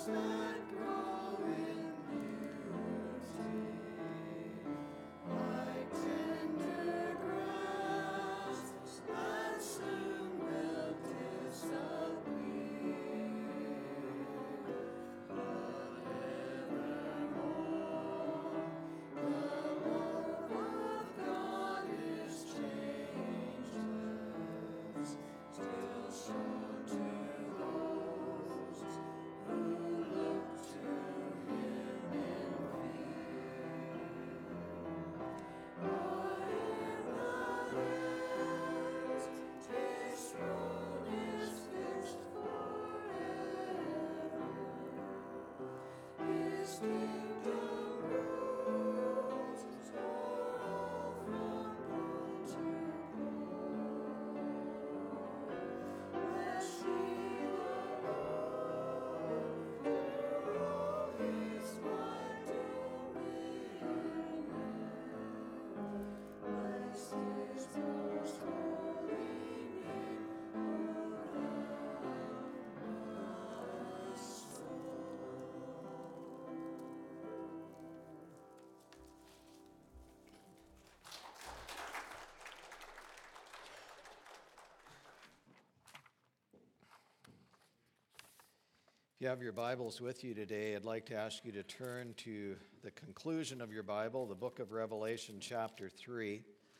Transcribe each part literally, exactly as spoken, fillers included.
If you have your Bibles with you today, I'd like to ask you to turn to the conclusion of your Bible, the book of Revelation, chapter three.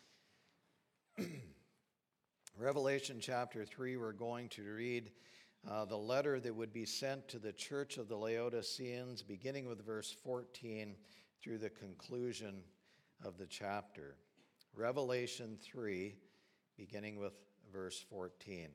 Revelation chapter three, we're going to read uh, the letter that would be sent to the church of the Laodiceans, beginning with verse fourteen through the conclusion of the chapter. Revelation three, beginning with verse fourteen.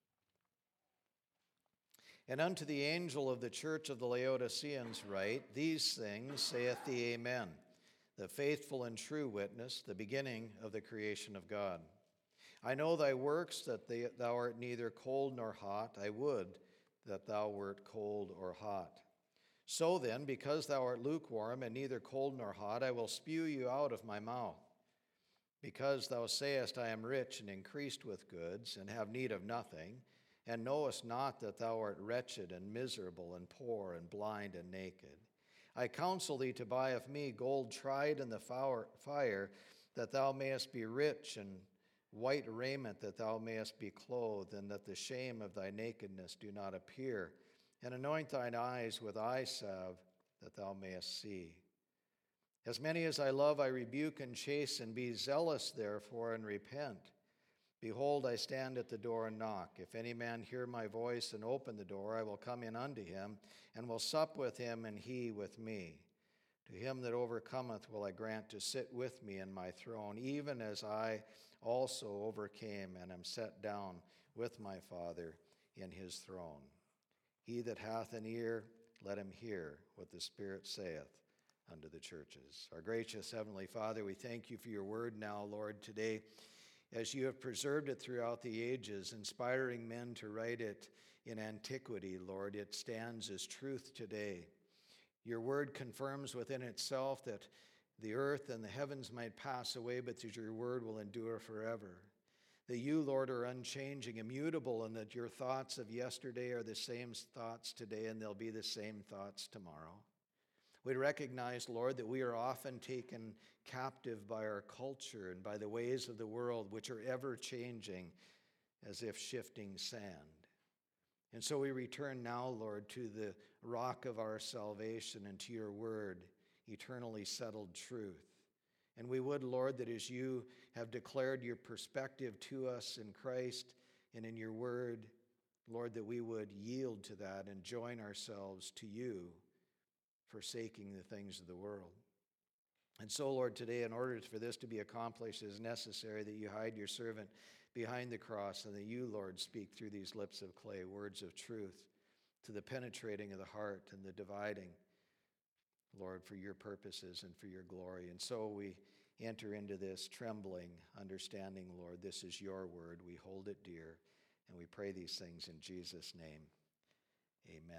And unto the angel of the church of the Laodiceans write, These things saith the Amen, the faithful and true witness, the beginning of the creation of God. I know thy works, that thou art neither cold nor hot. I would that thou wert cold or hot. So then, because thou art lukewarm and neither cold nor hot, I will spew you out of my mouth. Because thou sayest, I am rich and increased with goods, and have need of nothing, and knowest not that thou art wretched and miserable and poor and blind and naked. I counsel thee to buy of me gold tried in the fire, that thou mayest be rich, and white raiment, that thou mayest be clothed, and that the shame of thy nakedness do not appear. And anoint thine eyes with eye salve, that thou mayest see. As many as I love, I rebuke and chasten. Be zealous, therefore, and repent. Behold, I stand at the door and knock. If any man hear my voice and open the door, I will come in unto him, and will sup with him, and he with me. To him that overcometh will I grant to sit with me in my throne, even as I also overcame, and am set down with my Father in his throne. He that hath an ear, let him hear what the Spirit saith unto the churches. Our gracious Heavenly Father, we thank you for your word now, Lord, today, as you have preserved it throughout the ages, inspiring men to write it in antiquity, Lord. It stands as truth today. Your word confirms within itself that the earth and the heavens might pass away, but that your word will endure forever. That you, Lord, are unchanging, immutable, and that your thoughts of yesterday are the same thoughts today, and they'll be the same thoughts tomorrow. We recognize, Lord, that we are often taken captive by our culture and by the ways of the world, which are ever changing as if shifting sand. And so we return now, Lord, to the rock of our salvation and to your word, eternally settled truth. And we would, Lord, that as you have declared your perspective to us in Christ and in your word, Lord, that we would yield to that and join ourselves to you, forsaking the things of the world. And so, Lord, today, in order for this to be accomplished, it is necessary that you hide your servant behind the cross, and that you, Lord, speak through these lips of clay words of truth to the penetrating of the heart and the dividing, Lord, for your purposes and for your glory. And so we enter into this trembling, understanding, Lord, this is your word. We hold it dear, and we pray these things in Jesus' name. Amen.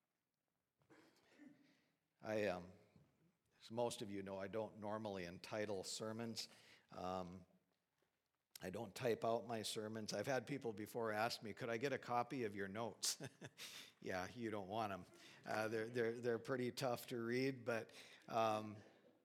I, um, as most of you know, I don't normally entitle sermons. Um, I don't type out my sermons. I've had people before ask me, could I get a copy of your notes? Yeah, you don't want them. Uh, they're, they're, they're pretty tough to read, but um,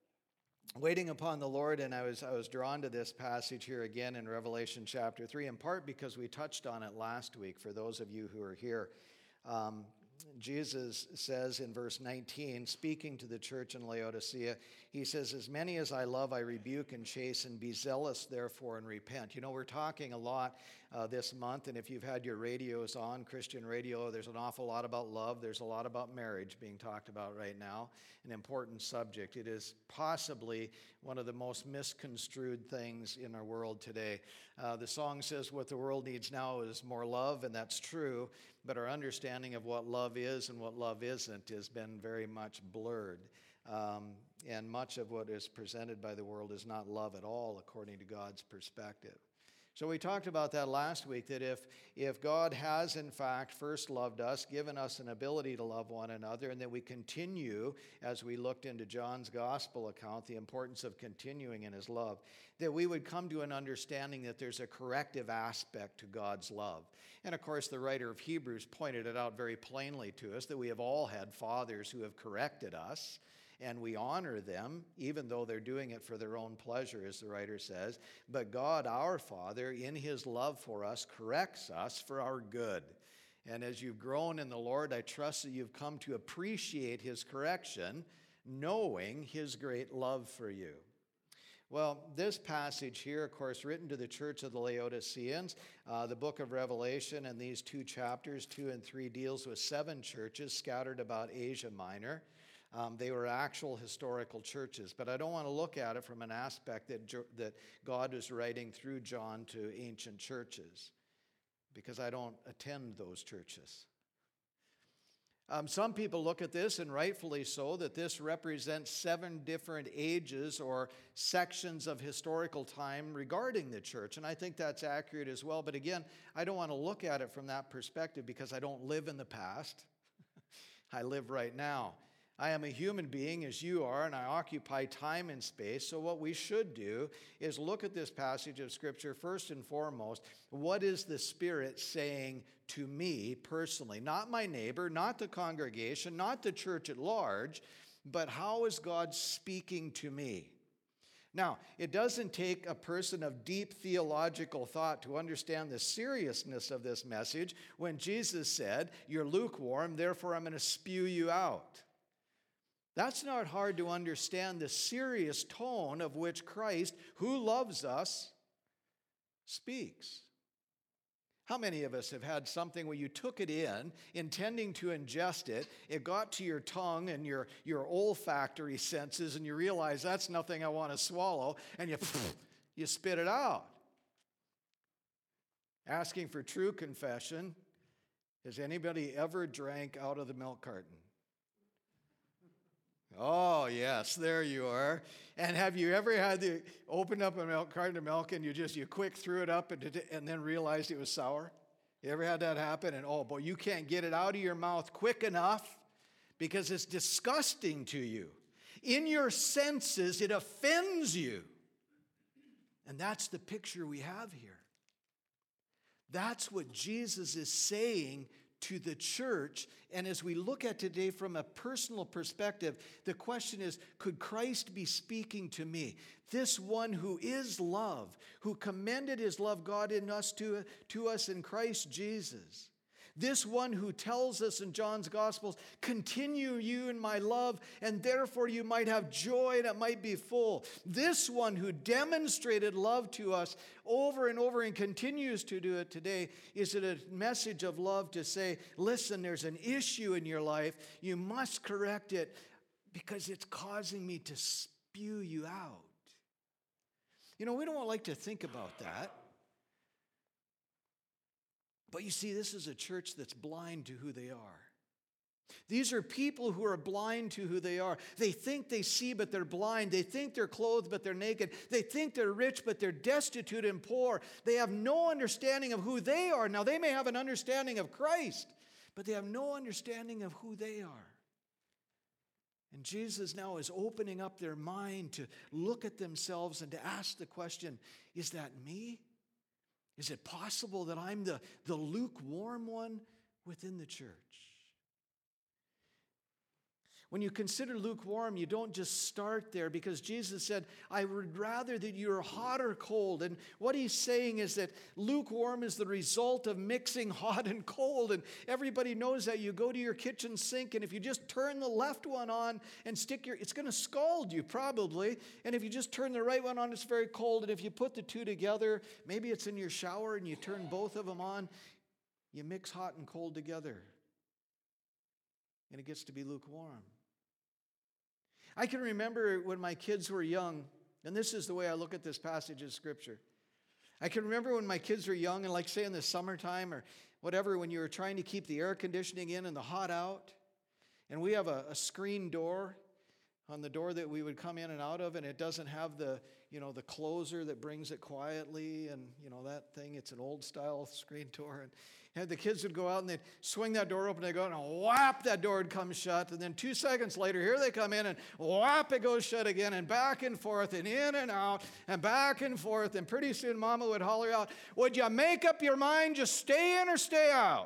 waiting upon the Lord, and I was, I was drawn to this passage here again in Revelation chapter three, in part because we touched on it last week, for those of you who are here. Um, Jesus says in verse nineteen, speaking to the church in Laodicea, he says, as many as I love, I rebuke and chasten. Be zealous, therefore, and repent. You know, we're talking a lot uh, this month, and if you've had your radios on, Christian radio, there's an awful lot about love. There's a lot about marriage being talked about right now, an important subject. It is possibly one of the most misconstrued things in our world today. Uh, the song says what the world needs now is more love, and that's true, but our understanding of what love is and what love isn't has been very much blurred. Um, and much of what is presented by the world is not love at all, according to God's perspective. So we talked about that last week, that if, if God has in fact first loved us, given us an ability to love one another, and that we continue, as we looked into John's gospel account, the importance of continuing in his love, that we would come to an understanding that there's a corrective aspect to God's love. And of course, the writer of Hebrews pointed it out very plainly to us, that we have all had fathers who have corrected us, and we honor them, even though they're doing it for their own pleasure, as the writer says. But God, our Father, in his love for us, corrects us for our good. And as you've grown in the Lord, I trust that you've come to appreciate his correction, knowing his great love for you. Well, this passage here, of course, written to the church of the Laodiceans, uh, the book of Revelation, and these two chapters, two and three, deals with seven churches scattered about Asia Minor. Um, they were actual historical churches, but I don't want to look at it from an aspect that, that God is writing through John to ancient churches, because I don't attend those churches. Um, some people look at this, and rightfully so, that this represents seven different ages or sections of historical time regarding the church, and I think that's accurate as well. But again, I don't want to look at it from that perspective, because I don't live in the past. I live right now. I am a human being as you are, and I occupy time and space. So what we should do is look at this passage of Scripture first and foremost. What is the Spirit saying to me personally? Not my neighbor, not the congregation, not the church at large, but how is God speaking to me? Now, it doesn't take a person of deep theological thought to understand the seriousness of this message when Jesus said, "You're lukewarm, therefore I'm going to spew you out." That's not hard to understand the serious tone of which Christ, who loves us, speaks. How many of us have had something where you took it in, intending to ingest it, it got to your tongue and your, your olfactory senses, and you realize that's nothing I want to swallow, and you, you spit it out? Asking for true confession, has anybody ever drank out of the milk carton? Oh, yes, there you are. And have you ever had to open up a milk carton of milk and you just, you quick threw it up and, and then realized it was sour? You ever had that happen? And oh, boy, you can't get it out of your mouth quick enough because it's disgusting to you. In your senses, it offends you. And that's the picture we have here. That's what Jesus is saying to the church. And as we look at today from a personal perspective, the question is, could Christ be speaking to me? This one who is love, who commended his love, God in us to, to us in Christ Jesus. This one who tells us in John's Gospels, continue you in my love, and therefore you might have joy and it might be full. This one who demonstrated love to us over and over and continues to do it today, is it a message of love to say, listen, there's an issue in your life, you must correct it because it's causing me to spew you out. You know, we don't like to think about that. But you see, this is a church that's blind to who they are. These are people who are blind to who they are. They think they see, but they're blind. They think they're clothed, but they're naked. They think they're rich, but they're destitute and poor. They have no understanding of who they are. Now, they may have an understanding of Christ, but they have no understanding of who they are. And Jesus now is opening up their mind to look at themselves and to ask the question, is that me? Is it possible that I'm the, the lukewarm one within the church? When you consider lukewarm, you don't just start there, because Jesus said, I would rather that you're hot or cold. And what he's saying is that lukewarm is the result of mixing hot and cold. And everybody knows that. You go to your kitchen sink, and if you just turn the left one on and stick your, it's going to scald you probably. And if you just turn the right one on, it's very cold. And if you put the two together, maybe it's in your shower and you turn both of them on, you mix hot and cold together. And it gets to be lukewarm. I can remember when my kids were young, and this is the way I look at this passage of Scripture. I can remember when my kids were young, and like say in the summertime or whatever, when you were trying to keep the air conditioning in and the hot out, and we have a, a screen door on the door that we would come in and out of, and it doesn't have the, you know, the closer that brings it quietly, and, you know, that thing, it's an old style screen door, and And the kids would go out and they'd swing that door open, they'd go, and whap, that door would come shut. And then two seconds later, here they come in, and whap, it goes shut again, and back and forth, and in and out, and back and forth. And pretty soon, Mama would holler out, would you make up your mind, just stay in or stay out?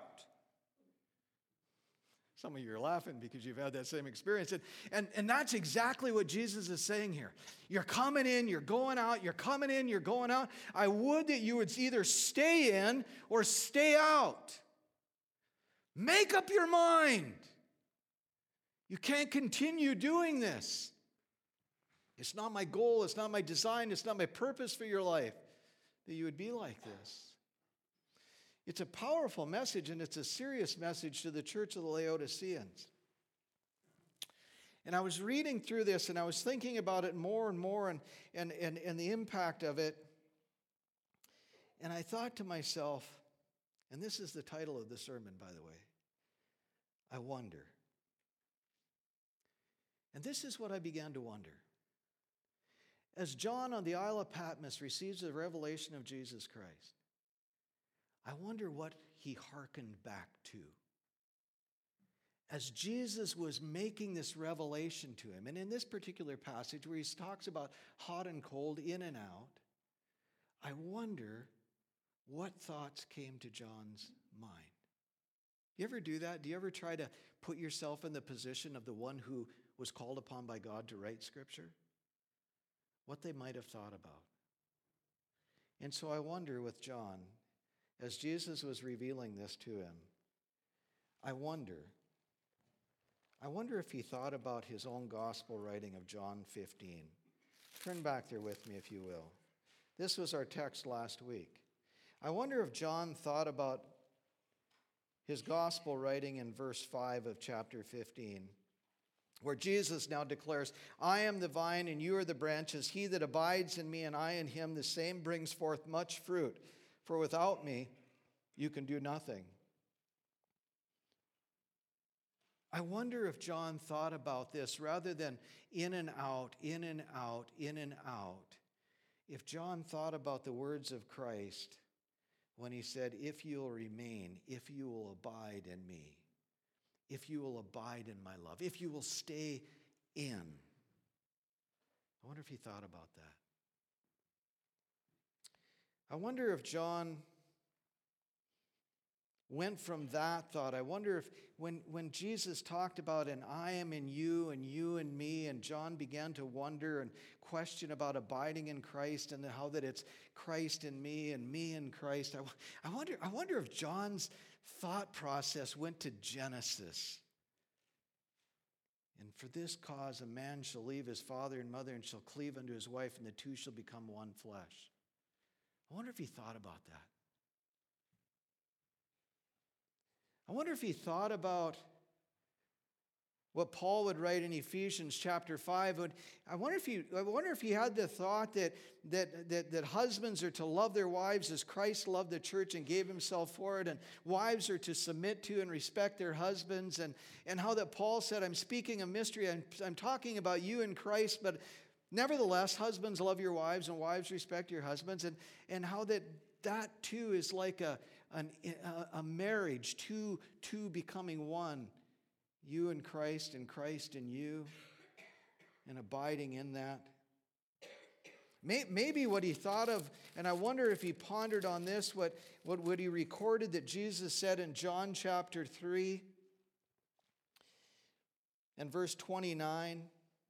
Some of you are laughing because you've had that same experience. And, and, and that's exactly what Jesus is saying here. You're coming in, you're going out, you're coming in, you're going out. I would that you would either stay in or stay out. Make up your mind. You can't continue doing this. It's not my goal, it's not my design, it's not my purpose for your life that you would be like this. It's a powerful message, and it's a serious message to the church of the Laodiceans. And I was reading through this, and I was thinking about it more and more, and, and, and, and the impact of it. And I thought to myself, and this is the title of the sermon, by the way, I wonder. And this is what I began to wonder. As John on the Isle of Patmos receives the revelation of Jesus Christ, I wonder what he hearkened back to. As Jesus was making this revelation to him, and in this particular passage where he talks about hot and cold, in and out, I wonder what thoughts came to John's mind. You ever do that? Do you ever try to put yourself in the position of the one who was called upon by God to write Scripture? What they might have thought about. And so I wonder with John, as Jesus was revealing this to him, I wonder, I wonder if he thought about his own gospel writing of John fifteen. Turn back there with me, if you will. This was our text last week. I wonder if John thought about his gospel writing in verse five of chapter fifteen, where Jesus now declares, I am the vine and you are the branches. He that abides in me and I in him, the same brings forth much fruit. For without me, you can do nothing. I wonder if John thought about this rather than in and out, in and out, in and out. If John thought about the words of Christ when he said, if you will remain, if you will abide in me, if you will abide in my love, if you will stay in. I wonder if he thought about that. I wonder if John went from that thought. I wonder if when, when Jesus talked about an I am in you and you in me, and John began to wonder and question about abiding in Christ and how that it's Christ in me and me in Christ. I, I wonder, I wonder if John's thought process went to Genesis. And for this cause a man shall leave his father and mother and shall cleave unto his wife, and the two shall become one flesh. I wonder if he thought about that. I wonder if he thought about what Paul would write in Ephesians chapter five. I wonder if he, I wonder if he had the thought that, that, that, that husbands are to love their wives as Christ loved the church and gave himself for it, and wives are to submit to and respect their husbands, and, and how that Paul said, I'm speaking a mystery, I'm, I'm talking about you in Christ, but nevertheless, husbands, love your wives, and wives, respect your husbands, and, and how that that too is like a, an, a, a marriage, two, two becoming one. You and Christ, and Christ in you, and abiding in that. Maybe what he thought of, and I wonder if he pondered on this, what, what, what he recorded that Jesus said in John chapter three and verse twenty-nine.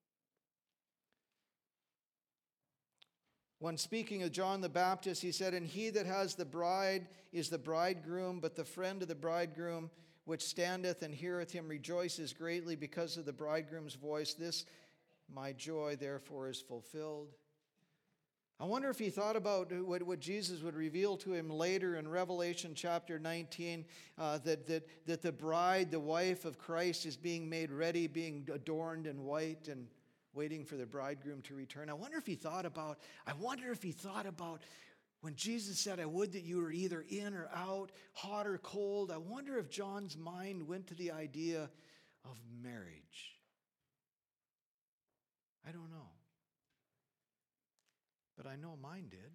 When speaking of John the Baptist, he said, "And he that has the bride is the bridegroom, but the friend of the bridegroom, which standeth and heareth him, rejoices greatly because of the bridegroom's voice. This my joy therefore is fulfilled." I wonder if he thought about what, what Jesus would reveal to him later in Revelation chapter nineteen, uh, that, that, that the bride, the wife of Christ, is being made ready, being adorned in white and waiting for the bridegroom to return. I wonder if he thought about, I wonder if he thought about when Jesus said, "I would that you were either in or out, hot or cold." I wonder if John's mind went to the idea of marriage. I don't know. But I know mine did.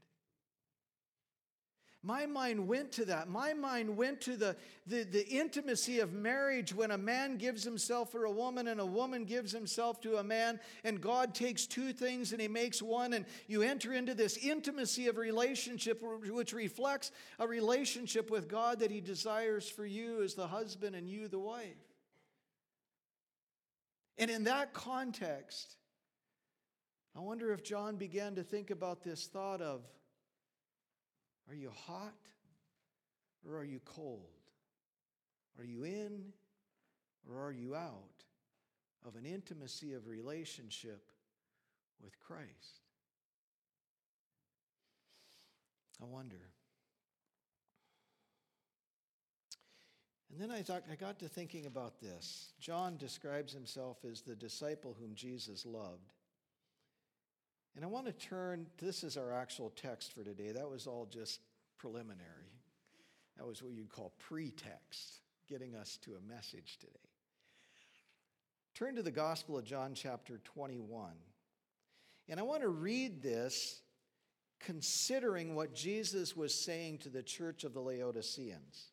My mind went to that. My mind went to the, the, the intimacy of marriage when a man gives himself for a woman and a woman gives himself to a man, and God takes two things and he makes one, and you enter into this intimacy of relationship which reflects a relationship with God that he desires for you as the husband and you the wife. And in that context, I wonder if John began to think about this thought of, are you hot or are you cold? Are you in or are you out of an intimacy of relationship with Christ? I wonder. And then I thought, I got to thinking about this. John describes himself as the disciple whom Jesus loved. And I want to turn, this is our actual text for today. That was all just preliminary. That was what you'd call pretext, getting us to a message today. Turn to the Gospel of John chapter twenty-one. And I want to read this considering what Jesus was saying to the church of the Laodiceans.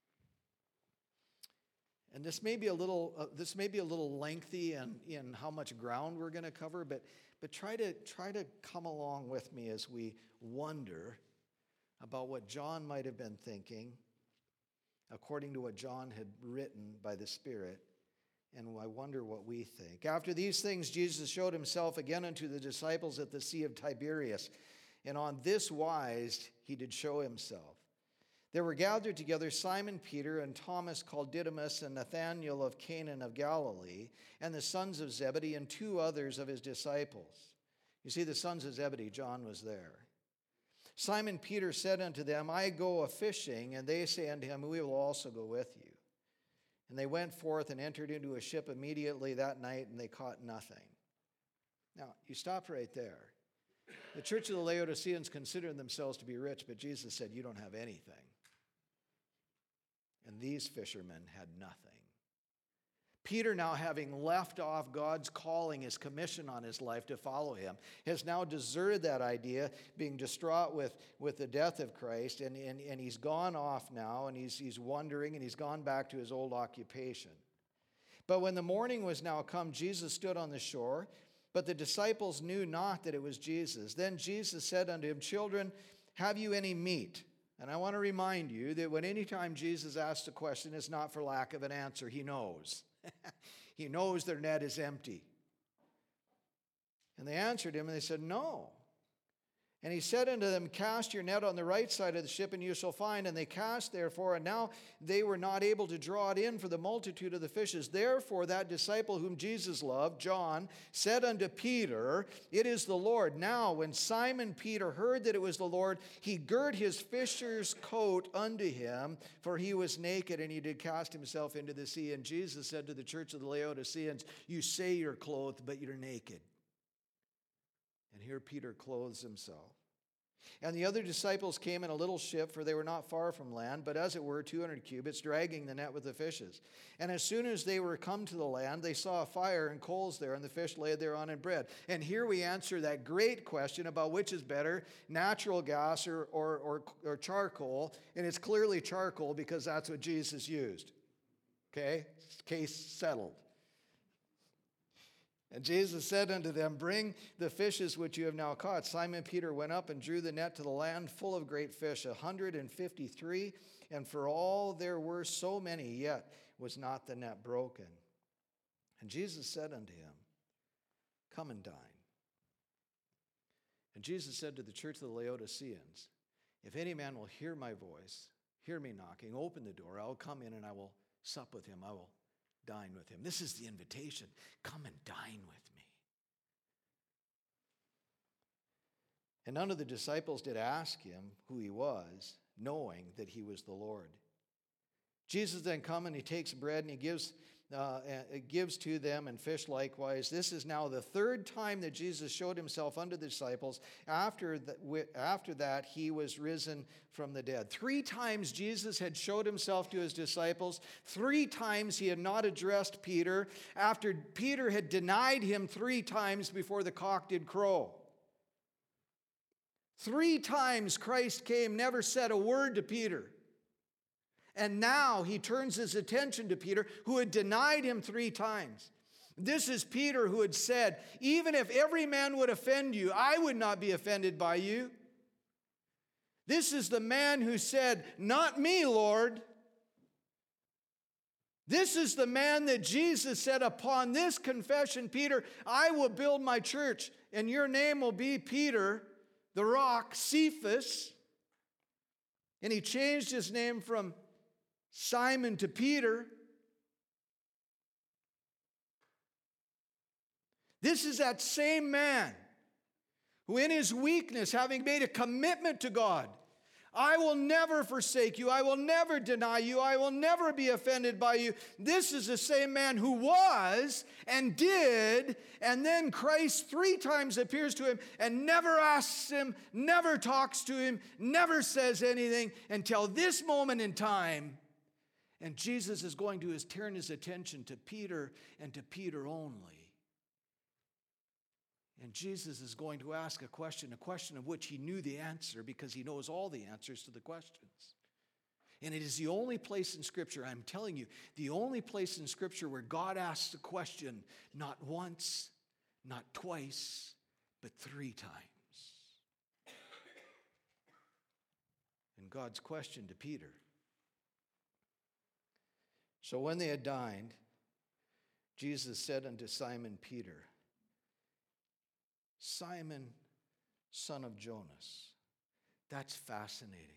And this may be a little, uh, this may be a little lengthy in, in how much ground we're going to cover, but, but try to, try to come along with me as we wonder about what John might have been thinking, according to what John had written by the Spirit, and I wonder what we think. After these things, Jesus showed himself again unto the disciples at the Sea of Tiberias, and on this wise he did show himself. There were gathered together Simon Peter and Thomas called Didymus and Nathanael of Cana of Galilee and the sons of Zebedee and two others of his disciples. You see, the sons of Zebedee, John was there. Simon Peter said unto them, I go a-fishing, and they say unto him, we will also go with you. And they went forth and entered into a ship immediately that night, and they caught nothing. Now, you stop right there. The church of the Laodiceans considered themselves to be rich, but Jesus said, you don't have anything. And these fishermen had nothing. Peter, now having left off God's calling, his commission on his life to follow him, has now deserted that idea, being distraught with, with the death of Christ, and, and, and he's gone off now, and he's, he's wandering, and he's gone back to his old occupation. But when the morning was now come, Jesus stood on the shore, but the disciples knew not that it was Jesus. Then Jesus said unto him, Children, have you any meat? And I want to remind you that when any time Jesus asks a question, it's not for lack of an answer. He knows. He knows their net is empty. And they answered him, and they said, No. And he said unto them, Cast your net on the right side of the ship, and you shall find. And they cast therefore, and now they were not able to draw it in for the multitude of the fishes. Therefore that disciple whom Jesus loved, John, said unto Peter, It is the Lord. Now when Simon Peter heard that it was the Lord, he girt his fisher's coat unto him, for he was naked, and he did cast himself into the sea. And Jesus said to the church of the Laodiceans, You say you're clothed, but you're naked. And here Peter clothes himself. And the other disciples came in a little ship, for they were not far from land, but as it were two hundred cubits, dragging the net with the fishes. And as soon as they were come to the land, they saw a fire and coals there, and the fish laid thereon and bread. And here we answer that great question about which is better, natural gas or, or, or, or charcoal. And it's clearly charcoal because that's what Jesus used. Okay? Case settled. And Jesus said unto them, Bring the fishes which you have now caught. Simon Peter went up and drew the net to the land full of great fish, a hundred and fifty-three. And for all there were so many, yet was not the net broken. And Jesus said unto him, Come and dine. And Jesus said to the church of the Laodiceans, If any man will hear my voice, hear me knocking, open the door, I will come in and I will sup with him. I will dine with him. This is the invitation. Come and dine with me. And none of the disciples did ask him who he was, knowing that he was the Lord. Jesus then comes and he takes bread and he gives uh, gives to them, and fish likewise. This is now the third time that Jesus showed himself unto the disciples. After that, after that, he was risen from the dead. Three times Jesus had showed himself to his disciples. Three times he had not addressed Peter, after Peter had denied him three times before the cock did crow. Three times Christ came, never said a word to Peter. And now he turns his attention to Peter, who had denied him three times. This is Peter who had said, Even if every man would offend you, I would not be offended by you. This is the man who said, Not me, Lord. This is the man that Jesus said, Upon this confession, Peter, I will build my church, and your name will be Peter, the rock, Cephas. And he changed his name from Simon to Peter. This is that same man who in his weakness, having made a commitment to God, I will never forsake you, I will never deny you, I will never be offended by you. This is the same man who was and did, and then Christ three times appears to him and never asks him, never talks to him, never says anything until this moment in time. And Jesus is going to his, turn his attention to Peter and to Peter only. And Jesus is going to ask a question, a question of which he knew the answer because he knows all the answers to the questions. And it is the only place in Scripture, I'm telling you, the only place in Scripture where God asks a question not once, not twice, but three times. And God's question to Peter. So when they had dined, Jesus said unto Simon Peter, Simon, son of Jonas. That's fascinating.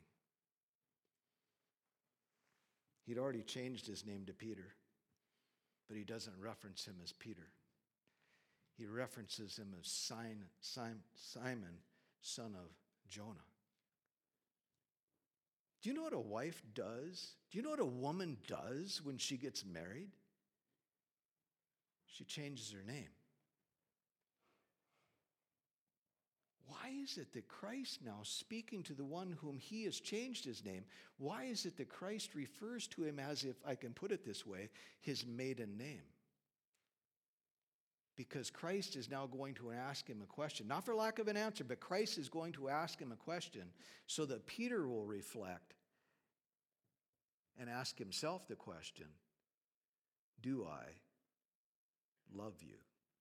He'd already changed his name to Peter, but he doesn't reference him as Peter. He references him as Simon, Simon, son of Jonah. Do you know what a wife does? Do you know what a woman does when she gets married? She changes her name. Why is it that Christ now, speaking to the one whom he has changed his name, why is it that Christ refers to him as, if I can put it this way, his maiden name? Because Christ is now going to ask him a question, not for lack of an answer, but Christ is going to ask him a question so that Peter will reflect and ask himself the question, do I love you?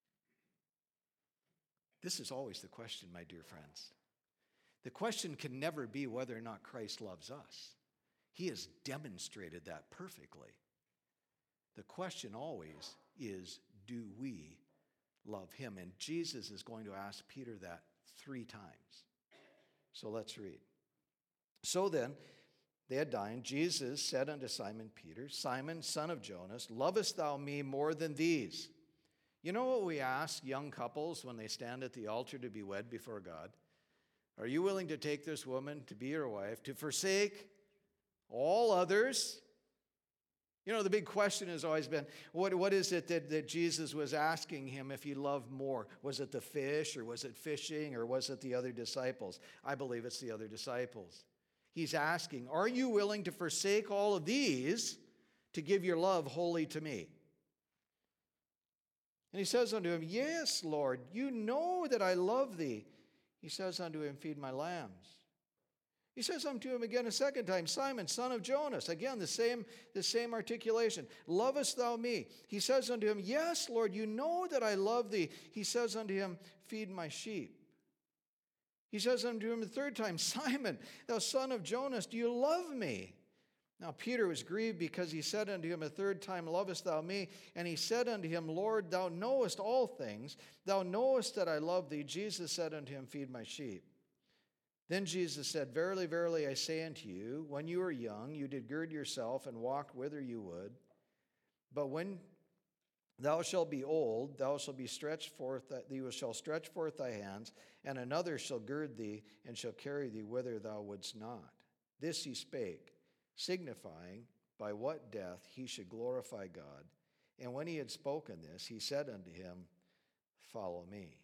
This is always the question, my dear friends. The question can never be whether or not Christ loves us. He has demonstrated that perfectly. The question always is, do we love him? And Jesus is going to ask Peter that three times. So let's read. So then, they had dined. Jesus said unto Simon Peter, Simon, son of Jonas, lovest thou me more than these? You know what we ask young couples when they stand at the altar to be wed before God? Are you willing to take this woman to be your wife, to forsake all others? You know, the big question has always been, what, what is it that, that Jesus was asking him if he loved more? Was it the fish, or was it fishing, or was it the other disciples? I believe it's the other disciples. He's asking, are you willing to forsake all of these to give your love wholly to me? And he says unto him, yes, Lord, you know that I love thee. He says unto him, feed my lambs. He says unto him again a second time, Simon, son of Jonas. Again, the same, the same articulation. Lovest thou me? He says unto him, Yes, Lord, you know that I love thee. He says unto him, Feed my sheep. He says unto him the third time, Simon, thou son of Jonas, do you love me? Now Peter was grieved because he said unto him a third time, Lovest thou me? And he said unto him, Lord, thou knowest all things. Thou knowest that I love thee. Jesus said unto him, Feed my sheep. Then Jesus said, Verily, verily, I say unto you, when you were young, you did gird yourself and walk whither you would. But when thou shalt be old, thou shalt be stretched forth, thou shalt stretch forth thy hands, and another shall gird thee, and shall carry thee whither thou wouldst not. This he spake, signifying by what death he should glorify God. And when he had spoken this, he said unto him, Follow me.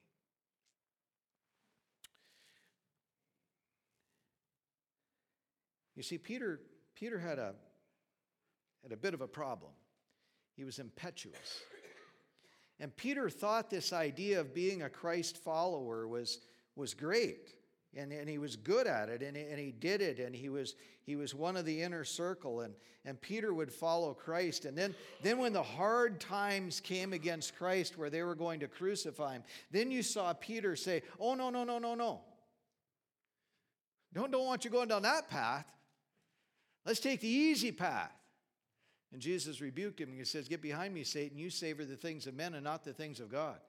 You see, Peter, Peter had a, had a bit of a problem. He was impetuous. And Peter thought this idea of being a Christ follower was, was great. And, and he was good at it, and he, and he did it, and he was, he was one of the inner circle, and, and Peter would follow Christ. And then, then when the hard times came against Christ where they were going to crucify him, then you saw Peter say, oh, no, no, no, no, no. Don't, don't want you going down that path. Let's take the easy path. And Jesus rebuked him, and he says, Get behind me, Satan. You savor the things of men and not the things of God.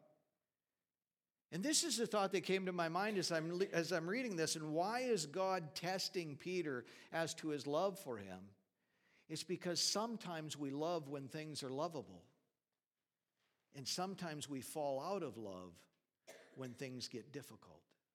And this is the thought that came to my mind as I'm, as I'm reading this. And why is God testing Peter as to his love for him? It's because sometimes we love when things are lovable. And sometimes we fall out of love when things get difficult.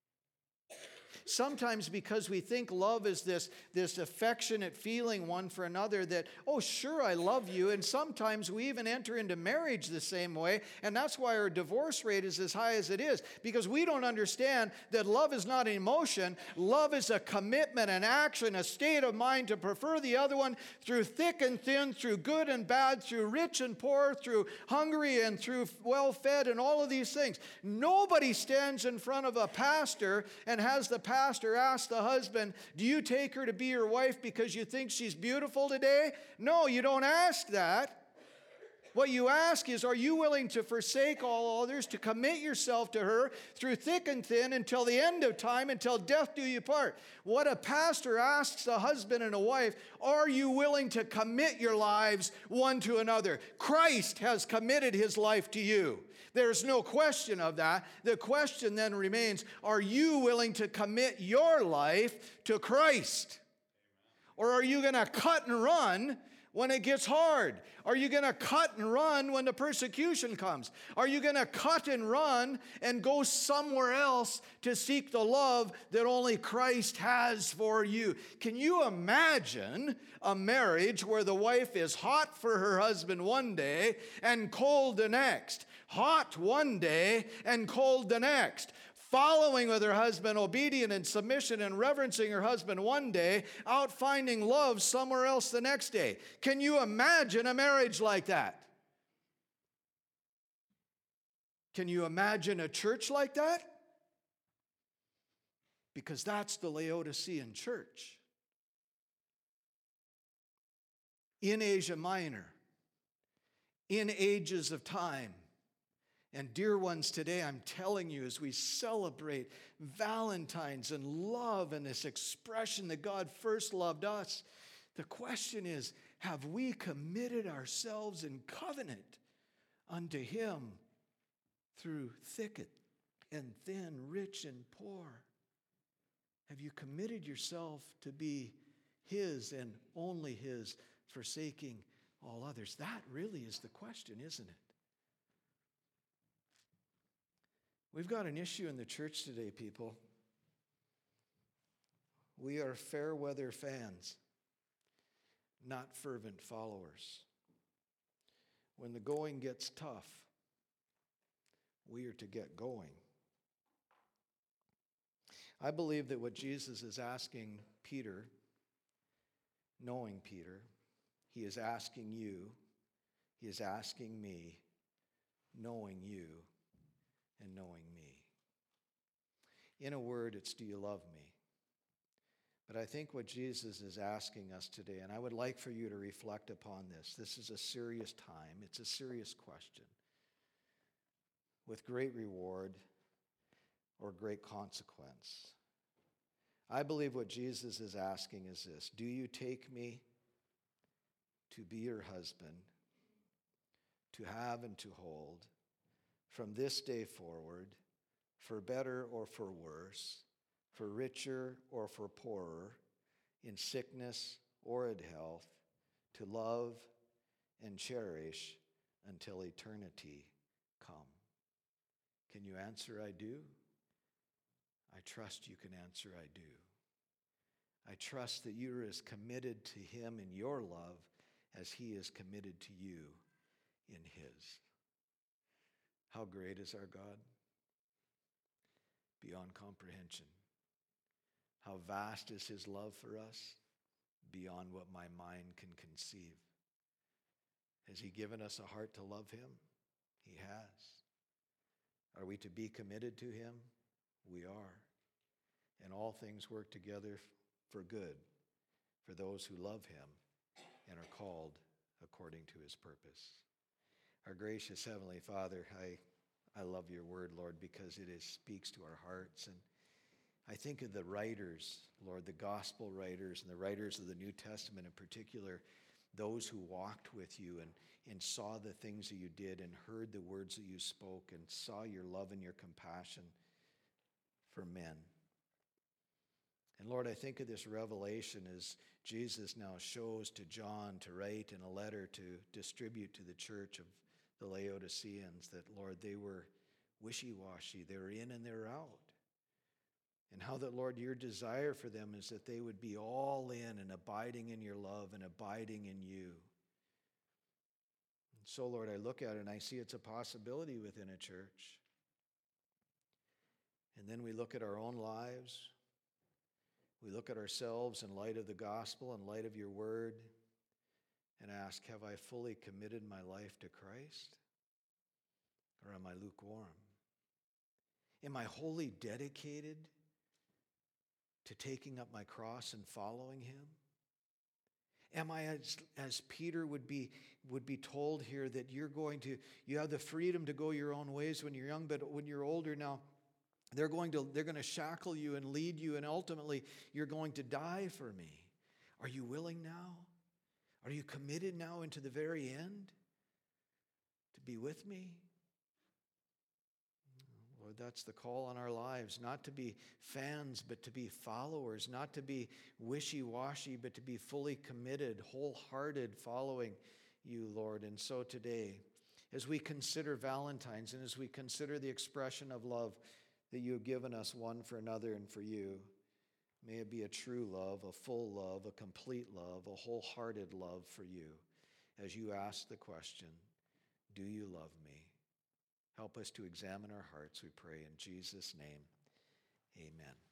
Sometimes because we think love is this, this affectionate feeling one for another that, oh, sure, I love you. And sometimes we even enter into marriage the same way. And that's why our divorce rate is as high as it is. Because we don't understand that love is not an emotion. Love is a commitment, an action, a state of mind to prefer the other one through thick and thin, through good and bad, through rich and poor, through hungry and through well-fed, and all of these things. Nobody stands in front of a pastor and has the pastor ask the husband, do you take her to be your wife because you think she's beautiful today? No, you don't ask that. What you ask is, are you willing to forsake all others, to commit yourself to her through thick and thin until the end of time, until death do you part? What a pastor asks a husband and a wife, are you willing to commit your lives one to another? Christ has committed his life to you. There's no question of that. The question then remains, are you willing to commit your life to Christ? Or are you going to cut and run when it gets hard? Are you going to cut and run when the persecution comes? Are you going to cut and run and go somewhere else to seek the love that only Christ has for you? Can you imagine a marriage where the wife is hot for her husband one day and cold the next? Hot one day and cold the next. Following with her husband, obedient and submission and reverencing her husband one day, out finding love somewhere else the next day. Can you imagine a marriage like that? Can you imagine a church like that? Because that's the Laodicean church. In Asia Minor, in ages of time. And dear ones, today I'm telling you, as we celebrate Valentine's and love and this expression that God first loved us, the question is, have we committed ourselves in covenant unto him through thick and thin, rich and poor? Have you committed yourself to be his and only his, forsaking all others? That really is the question, isn't it? We've got an issue in the church today, people. We are fair weather fans, not fervent followers. When the going gets tough, we are to get going. I believe that what Jesus is asking Peter, knowing Peter, he is asking you, he is asking me, knowing you, and knowing me. In a word, it's, do you love me? But I think what Jesus is asking us today, and I would like for you to reflect upon this. This is a serious time. It's a serious question with great reward or great consequence. I believe what Jesus is asking is this: do you take me to be your husband, to have and to hold, from this day forward, for better or for worse, for richer or for poorer, in sickness or in health, to love and cherish until eternity come? Can you answer, I do? I trust you can answer, I do. I trust that you're as committed to him in your love as he is committed to you in his. How great is our God? Beyond comprehension. How vast is his love for us? Beyond what my mind can conceive. Has he given us a heart to love him? He has. Are we to be committed to him? We are. And all things work together for good for those who love him and are called according to his purpose. Our gracious Heavenly Father, I, I love your word, Lord, because it is, speaks to our hearts. And I think of the writers, Lord, the gospel writers and the writers of the New Testament in particular, those who walked with you and, and saw the things that you did and heard the words that you spoke and saw your love and your compassion for men. And Lord, I think of this revelation as Jesus now shows to John to write in a letter to distribute to the church of the Laodiceans that, Lord, they were wishy-washy. They were in and they're out. And how that, Lord, your desire for them is that they would be all in and abiding in your love and abiding in you. And so, Lord, I look at it and I see it's a possibility within a church. And then we look at our own lives. We look at ourselves in light of the gospel, in light of your word, and ask, have I fully committed my life to Christ? Or am I lukewarm? Am I wholly dedicated to taking up my cross and following him? Am I, as, as Peter would be, would be told here, that you're going to, you have the freedom to go your own ways when you're young, but when you're older now, They're going to, they're going to shackle you and lead you, and ultimately you're going to die for me. Are you willing now? Are you committed now into the very end to be with me? Lord, that's the call on our lives, not to be fans, but to be followers, not to be wishy-washy, but to be fully committed, wholehearted, following you, Lord. And so today, as we consider Valentine's and as we consider the expression of love that you have given us one for another and for you, may it be a true love, a full love, a complete love, a wholehearted love for you. As you ask the question, do you love me? Help us to examine our hearts, we pray in Jesus' name. Amen.